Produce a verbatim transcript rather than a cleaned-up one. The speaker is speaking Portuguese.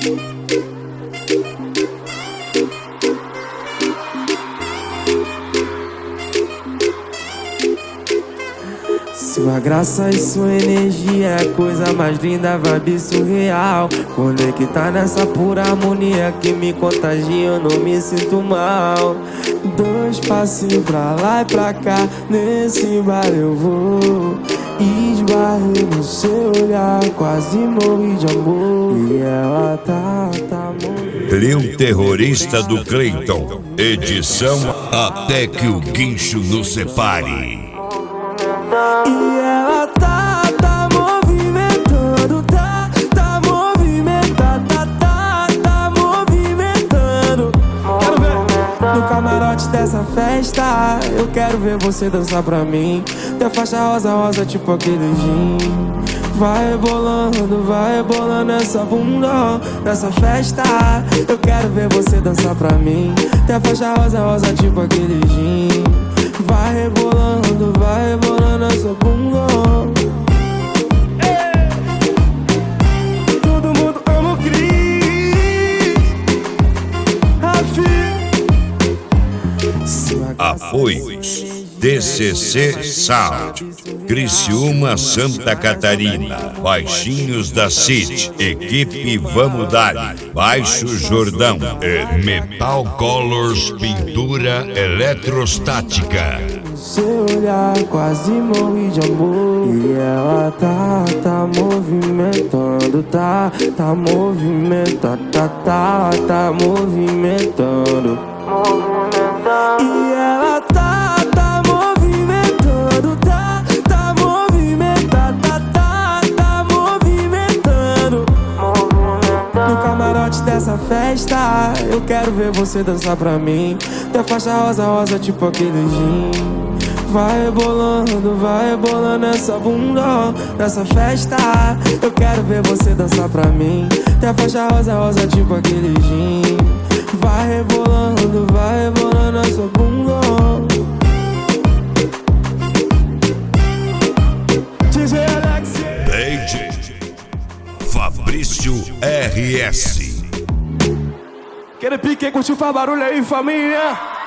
Sua graça e sua energia é a coisa mais linda, vibe surreal. Conectar nessa pura harmonia que me contagia, eu não me sinto mal. Dois passinhos pra lá e pra cá, nesse bar eu vou. Esbarrei no seu olhar, quase morri de amor. E ela tá, tá morrendo. Trio Terrorista do Cleiton, edição Até que o Guincho nos separe. E ela tá, tá movimentando, tá, tá movimentando, tá, tá, tá movimentando. Quero ver no camarote dessa festa, eu quero ver você dançar pra mim. Teu faixa rosa, rosa, tipo aquele gin. Vai rebolando, vai rebolando essa bunda nessa festa. Eu quero ver você dançar pra mim. Teu faixa rosa, rosa, tipo aquele gin. Vai rebolando, vai rebolando essa bunda. Ei! Todo mundo ama o Cris. Rafi. Apoios D C C Sound, Criciúma, Santa Catarina, Baixinhos da City, Equipe Vamos Dar, Baixo Jordão e Metal Colors Pintura Eletrostática. Seu olhar, quase morri de amor. E ela tá, tá movimentando, tá, tá movimentando, tá, tá, tá movimentando. E ela tá, tá movimentando, tá, tá movimentando, tá, tá, tá movimentando. No camarote dessa festa, eu quero ver você dançar pra mim. Teu faixa rosa, rosa, tipo aquele gin. Vai rebolando, vai rebolando essa bunda nessa festa. Eu quero ver você dançar pra mim. Teu faixa rosa, rosa, tipo aquele gin. Vai rebolando, vai rebolando essa bunda. D J Alex, D J Fabrício R S. Quero pique, curtiu, faz barulho aí, família.